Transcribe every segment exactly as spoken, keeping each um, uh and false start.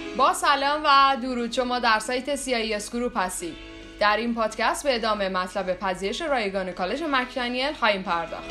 با سلام و درود، شما در سایت سی آی اس گروپ هستید. در این پادکست به ادامه مطلب پذیرش رایگان کالج مک‌دانیل خواهیم پرداخت.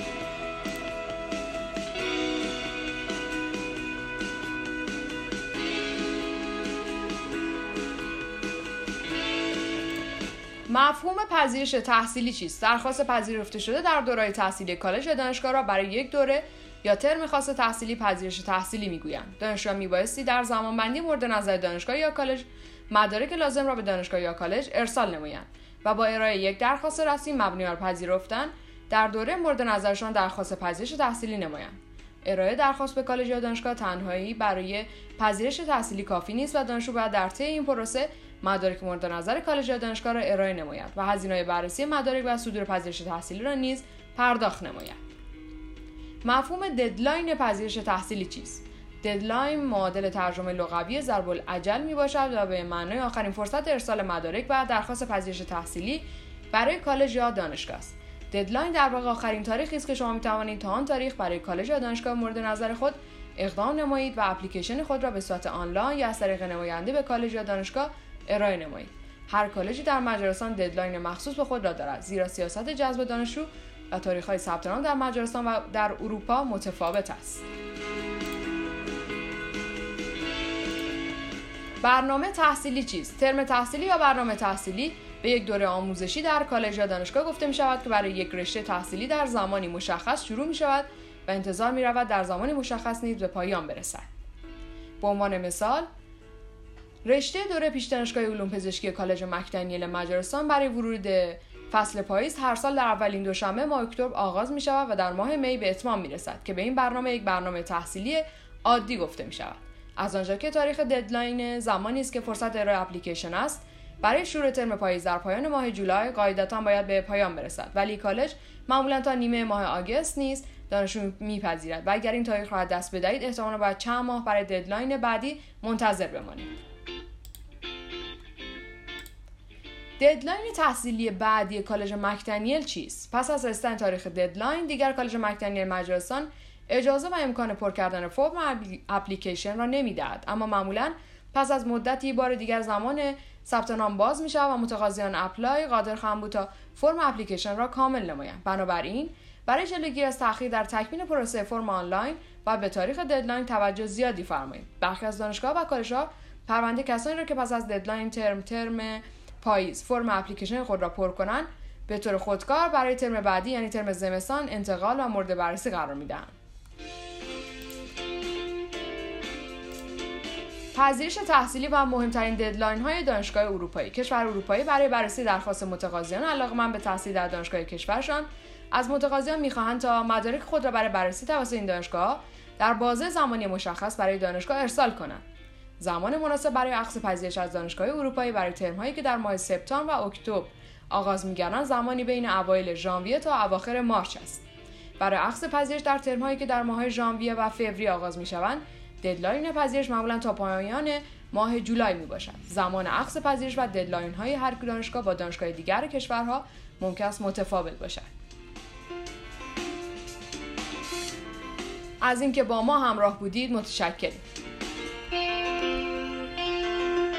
مفهوم پذیرش تحصیلی چیست؟ درخواست پذیرفته شده در دوره‌های تحصیلی کالج یا دانشگاه را برای یک دوره یا ترم خاص تحصیلی پذیرش تحصیلی میگویند. دانشجو میبایستی در زمانبندی مورد نظر دانشگاه یا کالج مدارک لازم را به دانشگاه یا کالج ارسال نمایند و با ارائه یک درخواست رسمی مبنی بر پذیرفتن در دوره مورد نظرشان درخواست پذیرش تحصیلی نمایند. ارائه درخواست به کالج یا دانشگاه تنهایی برای پذیرش تحصیلی کافی نیست و دانشجو باید در طی این پروسه مدارک مورد نظر کالج یا دانشگاه را ارائه نماید و هزینه‌های بررسی مدارک و صدور پذیرش تحصیلی را نیز پرداخت نماید. مفهوم ددلاین پذیرش تحصیلی چیست؟ ددلاین معادل ترجمه لغوی ضرب الاجل میباشد و به معنای آخرین فرصت ارسال مدارک و درخواست پذیرش تحصیلی برای کالج یا دانشگاه است. ددلاین در واقع آخرین تاریخی است که شما میتوانید تا آن تاریخ برای کالج یا دانشگاه مورد نظر خود اقدام نمایید و اپلیکیشن خود را به صورت آنلاین یا از طریق نماینده به کالج یا دانشگاه ارائه نمایید. هر کالجی در مجارستان ددلاین مخصوص به خود را دارد، زیرا سیاست جذب دانشجو و تاریخ‌های ثبت نام در مجارستان و در اروپا متفاوت است. برنامه تحصیلی چیست؟ ترم تحصیلی یا برنامه تحصیلی به یک دوره آموزشی در کالج یا دانشگاه گفته می شود که برای یک رشته تحصیلی در زمانی مشخص شروع می شود و انتظار می رود در زمانی مشخص نیز به پایان برسد. به عنوان مثال، رشته دوره پیش دانشگاه علوم پزشکی کالج مک‌دانیل مجارستان برای ورود فصل پاییز هر سال در اولین دوشنبه ماه اکتبر آغاز می شود و در ماه می به اتمام می رسد که به این برنامه یک برنامه تحصیلی عادی گفته می شود. از آنجا که تاریخ ددلاین زمانی است که فرصت ارائه اپلیکیشن است، برای شروع ترم پاییز در پایان ماه جولای قاعدتاً باید به پایان برسد، ولی کالج معمولاً تا نیمه ماه آگوست نیز دانشجو میپذیرد و اگر این تاریخ را دست بدهید احتمالاً باید چند ماه برای ددلاین بعدی منتظر بمانید. ددلاین تحصیلی بعدی کالج مک‌دانیل چیست؟ پس از رسیدن تاریخ ددلاین دیگر کالج مک‌دانیل مجارستان اجازه و امکان پر کردن فرم اپلیکیشن را نمی‌دهد، اما معمولاً پس از مدتی بار دیگر زمان ثبت نام باز می‌شود و متقاضیان اپلای قادر خواهند بود تا فرم اپلیکیشن را کامل نمایند. بنابراین برای جلوگیری از تأخیر در تکمیل پروسه فرم آنلاین و به تاریخ ددلاین توجه زیادی فرمایید. برخی از دانشگاه و کالج‌ها پرونده کسانی را که پس از ددلاین ترم ترم پاییز فرم اپلیکیشن خود را پر کنند به طور خودکار برای ترم بعدی یعنی ترم زمستان انتقال و مورد بررسی قرار میدهند. پذیرش تحصیلی و مهمترین ددلاین های دانشگاه اروپایی. کشور اروپایی برای بررسی درخواست متقاضیان علاقه‌مند به تحصیل در دانشگاه کشورشان از متقاضیان می‌خواهند تا مدارک خود را برای بررسی توسط این دانشگاه در بازه زمانی مشخص برای دانشگاه ارسال کنند. زمان مناسب برای اخذ پذیرش از دانشگاه اروپایی برای ترم‌هایی که در ماه سپتامبر و اکتبر آغاز می‌گردند زمانی بین اوایل ژانویه تا اواخر مارس است. برای اخذ پذیرش در ترم‌هایی که در ماه ژانویه و فوریه آغاز می‌شوند، ددلاین پذیرش معمولاً تا پایان ماه جولای میباشد. زمان اخذ پذیرش و ددلاین‌های هر دانشگاه با دانشگاه دیگر کشورها ممکن است متفاوت باشد. از اینکه با ما همراه بودید متشکرم.